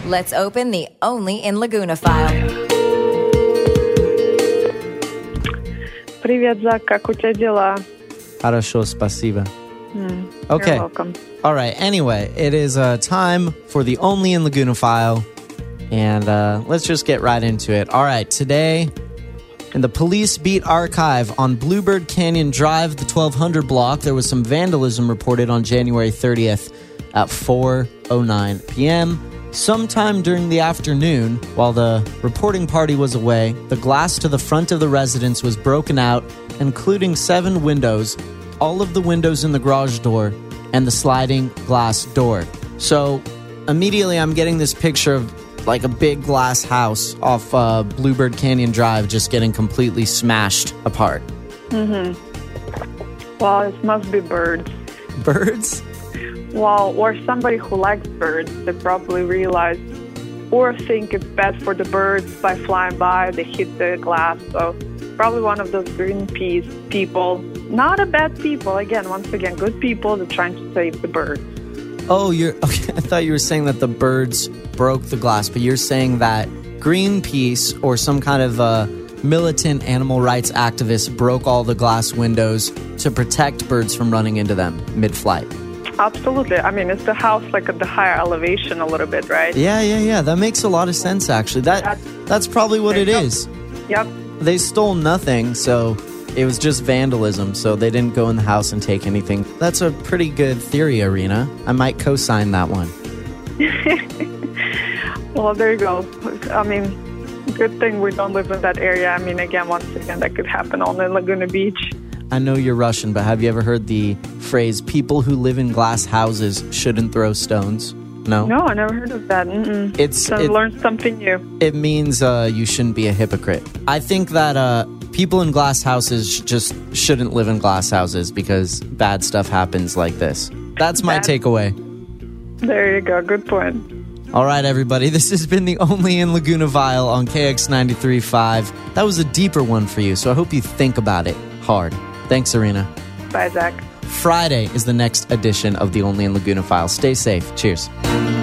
Let's open the Only in Laguna file. Привет, Зак, как у тебя дела? Хорошо, спасибо. Okay. You're welcome. All right. Anyway, it is time for the Only in Laguna file. And let's just get right into it. All right. Today, in the Police Beat Archive on Bluebird Canyon Drive, the 1200 block, there was some vandalism reported on January 30th at 4:09 p.m. Sometime during the afternoon, while the reporting party was away, the glass to the front of the residence was broken out, including 7 windows, all of the windows in the garage door, and the sliding glass door. So immediately I'm getting this picture of like a big glass house off Bluebird Canyon Drive just getting completely smashed apart. Well, it must be birds. Birds? Well, or somebody who likes birds. They probably realize or think it's bad for the birds by flying by. They hit the glass. So probably one of those Greenpeace people. Not a bad people. Once again, good people. They're trying to save the birds. Oh, okay. I thought you were saying that the birds broke the glass, but you're saying that Greenpeace or some kind of militant animal rights activist broke all the glass windows to protect birds from running into them mid-flight. Absolutely. I mean, it's the house like at the higher elevation a little bit, right? Yeah. That makes a lot of sense, actually. That's probably what it is. Yep. They stole nothing, so it was just vandalism, so they didn't go in the house and take anything. That's a pretty good theory, Irina. I might co-sign that one. Well, there you go. I mean, good thing we don't live in that area. I mean, once again, that could happen only in Laguna Beach. I know you're Russian, but have you ever heard the phrase, people who live in glass houses shouldn't throw stones? No? No, I never heard of that. Learned something new. It means you shouldn't be a hypocrite. I think that people in glass houses just shouldn't live in glass houses because bad stuff happens like this. That's my takeaway. There you go. Good point. All right, everybody. This has been the Only in Laguna Vial on KX 93.5. That was a deeper one for you, so I hope you think about it hard. Thanks, Irina. Bye, Zach. Friday is the next edition of the Only in Laguna File. Stay safe. Cheers.